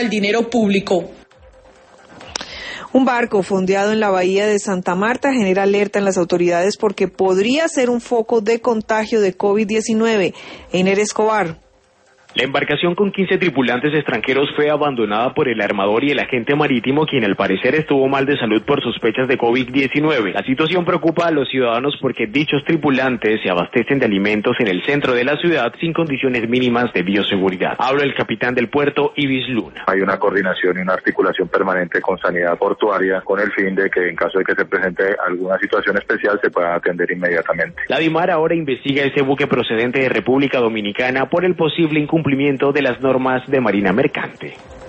al dinero público. Un barco fondeado en la bahía de Santa Marta genera alerta en las autoridades porque podría ser un foco de contagio de COVID-19. Einer Escobar. La embarcación con 15 tripulantes extranjeros fue abandonada por el armador y el agente marítimo, quien al parecer estuvo mal de salud por sospechas de COVID-19. La situación preocupa a los ciudadanos porque dichos tripulantes se abastecen de alimentos en el centro de la ciudad sin condiciones mínimas de bioseguridad. Habla el capitán del puerto, Ibis Luna. Hay una coordinación y una articulación permanente con Sanidad Portuaria con el fin de que en caso de que se presente alguna situación especial se pueda atender inmediatamente. La DIMAR ahora investiga ese buque procedente de República Dominicana por el posible incumplimiento de las normas de marina mercante.